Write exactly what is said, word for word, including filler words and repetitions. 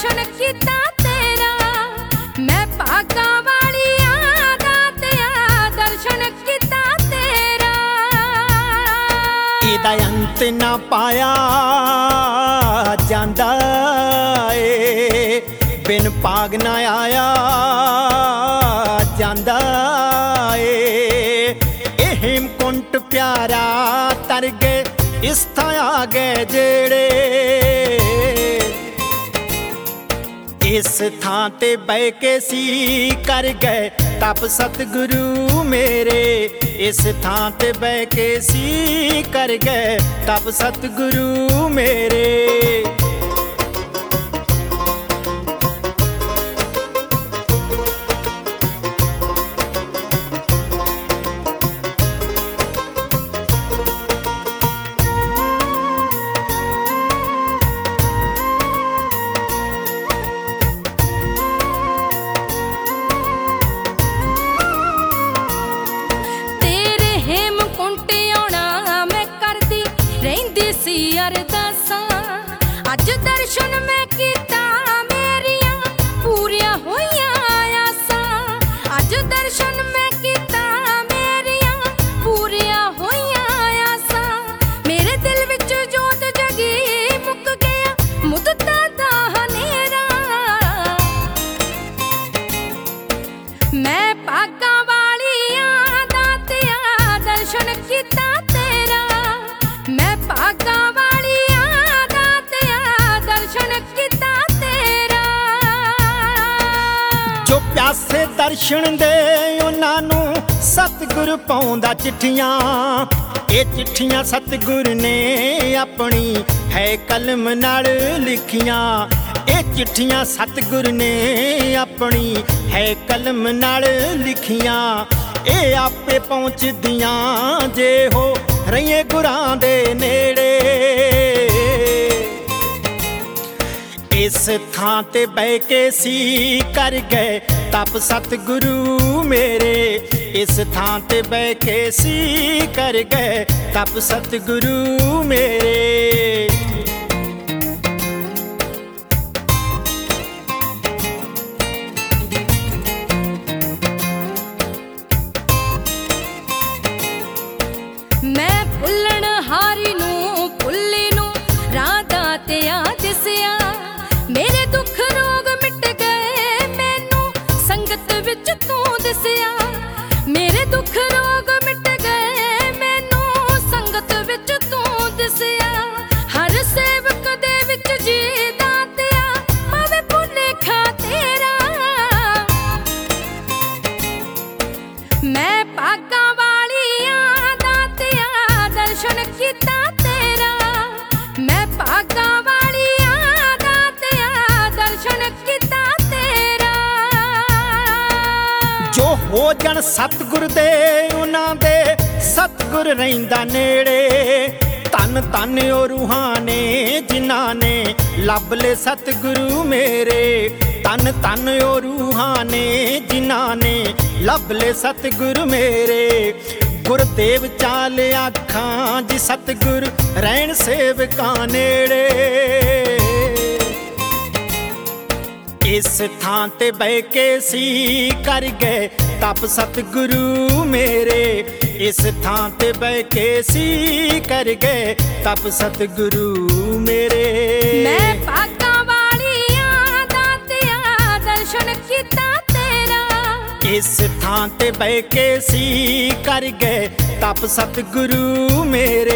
ਦਰਸ਼ਨ ਕੀਤਾ ਤੇਰਾ। ਮੈਂ ਭਾਗਾ ਵਾਲੀਆਂ ਦਾਤਿਆ ਦਰਸ਼ਨ ਕੀਤਾ ਤੇਰਾ। ਇਹਦਾ ਅੰਤ ਨਾ ਪਾਇਆ ਜਾਂਦਾ ਏ, ਬਿਨ ਭਾਗ ਨਾ ਆਇਆ ਜਾਂਦਾ ਏ। ਇਹ ਹੇਮਕੁੰਟ ਪਿਆਰਾ ਤਰ ਗਏ ਇਸ ਥਾਂ ਆ ਗਏ ਜਿਹੜੇ, ਇਸ ਥਾਂ ਤੇ ਬਹਿ ਕੇ ਸੀ ਕਰ ਗਏ ਤਪ ਸਤਿਗੁਰੂ ਮੇਰੇ। ਇਸ ਥਾਂ ਤੇ ਬਹਿ ਕੇ ਸੀ ਕਰ ਗਏ ਤਪ ਸਤਿਗੁਰੂ ਮੇਰੇ। ਅਰਦਾਸਾਂ ਅੱਜ ਦਰਸ਼ਨ ਮੈਂ ਕੀਤਾ ਮੇਰੀਆਂ ਪੂਰੀਆਂ ਹੋਈਆਂ ਆਸਾਂ। ਅੱਜ ਦਰਸ਼ਨ ਮੈਂ ਕੀਤਾ ਮੇਰੀਆਂ ਪੂਰੀਆਂ ਹੋਈਆਂ ਆਸਾਂ। ਮੇਰੇ ਦਿਲ ਵਿੱਚ ਜੋਤ ਜਗੀ ਮੁੱਕ ਗਿਆ ਮੁੱਦਤਾਂ ਦਾ ਹਨੇਰਾ। ਮੈਂ ਭਾਗਾਂ ਵਾਲੀਆਂ ਦਾਤਿਆ ਦਰਸ਼ਨ ਕੀਤਾ ਤੇਰਾ। ਮੈਂ ਭਾਗਾਂ ਵਾਲੀਆਂ ਦਾਤਿਆ ਦਰਸ਼ਨ ਕੀਤਾ ਤੇਰਾ। ਜੋ ਪਿਆਸੇ ਦਰਸ਼ਨ ਦੇ ਉਹਨਾਂ ਨੂੰ ਸਤਿਗੁਰ ਪਾਉਂਦਾ ਚਿੱਠੀਆਂ। ਇਹ ਚਿੱਠੀਆਂ ਸਤਿਗੁਰ ਨੇ ਆਪਣੀ ਹੈ ਕਲਮ ਨਾਲ ਲਿਖੀਆਂ। ਇਹ ਚਿੱਠੀਆਂ ਸਤਿਗੁਰ ਨੇ ਆਪਣੀ ਹੈ ਕਲਮ ਨਾਲ ਲਿਖੀਆਂ। ਇਹ ਆਪੇ ਪਹੁੰਚਦੀਆਂ ਜੇ ਹੋ ਰਹੀਏ ਗੁਰਾਂ ਦੇ ਨੇੜੇ। ਇਸ ਥਾਂ ਤੇ ਬਹਿ ਕੇ ਸੀ ਕਰ ਗਏ ਤਪ ਸਤਿਗੁਰੂ ਮੇਰੇ। ਇਸ ਥਾਂ ਤੇ ਬਹਿ ਕੇ ਸੀ ਕਰ ਗਏ ਤਪ ਸਤਿਗੁਰੂ ਮੇਰੇ। ਮੈਂ ਭੁੱਲਣ ਹਾਰੀ ਨੂੰ ਭੁੱਲੀ ਨੂੰ ਰਾਹ ਦਾਤਿਆ ਦਿਸਿਆ। ਮੇਰੇ ਦੁੱਖ ਰੋਗ ਮਿਟ ਗਏ ਮੈਨੂੰ ਸੰਗਤ ਵਿੱਚ ਤੂੰ ਦਿਸਿਆ। ਮੇਰੇ ਦੁੱਖ ਰੋਗ ਮਿਟ ਗਏ ਮੈਨੂੰ ਸੰਗਤ ਵਿੱਚ ਤੂੰ ਦਿਸਿਆ। ਹਰ ਸੇਵਕ ਦੇ ਵਿੱਚ ਜੀ ਦਾਤਿਆ ਪਾਵੇ ਭੁਲੇਖਾ ਤੇਰਾ। ਮੈਂ ਭਾਗਾਂ ਵਾਲੀਆਂ ਦਾਤਿਆ ਦਰਸ਼ਨ ਕੀਤਾ ਤੇਰਾ। ਮੈਂ ਭਾਗਾਂ ਵਾਲੀਆਂ ਦਾਤਿਆ ਦਰਸ਼ਨ ਕੀਤਾ ਤੇਰਾ। ਜੋ ਹੋ ਜਾਣ ਸਤਿਗੁਰ ਦੇ ਉਹਨਾਂ ਦੇ ਸਤਿਗੁਰ ਰਹਿੰਦਾ ਨੇੜੇ। ਧੰਨ ਧੰਨ ਉਹ ਰੂਹਾਂ ਨੇ ਜਿਨ੍ਹਾਂ ਨੇ ਲੱਭ ਲਏ ਸਤਿਗੁਰੂ ਮੇਰੇ। ਧੰਨ ਧੰਨ ਉਹ ਰੂਹਾਂ ਨੇ ਜਿਨ੍ਹਾਂ ਨੇ ਲੱਭ ਲਏ ਸਤਿਗੁਰੂ ਮੇਰੇ। ਗੁਰਦੇਵ ਚਾਲ ਆਖਾਂ ਜੀ ਸਤਿਗੁਰ ਰਹਿਣ ਸੇਵਕਾਂ ਨੇੜੇ। ਇਸ ਥਾਂ ਤੇ ਬਹਿ ਕੇ ਸੀ ਕਰ ਗਏ ਤਪ ਸਤਿਗੁਰੂ ਮੇਰੇ। ਇਸ ਥਾਂ ਤੇ ਬਹਿ ਕੇ ਸੀ ਕਰ ਗਏ ਤਪ ਸਤਿਗੁਰੂ ਮੇਰੇ। ਮੈਂ ਭਾਗਾਂ ਵਾਲੀਆਂ ਦਾਤਿਆ ਦਰਸ਼ਨ ਕੀਤਾ ਤੇਰਾ। ਇਸ ਥਾਂ ਤੇ ਬਹਿ ਕੇ ਸੀ ਕਰ ਗਏ ਤਪ ਸਤਿਗੁਰੂ ਮੇਰੇ।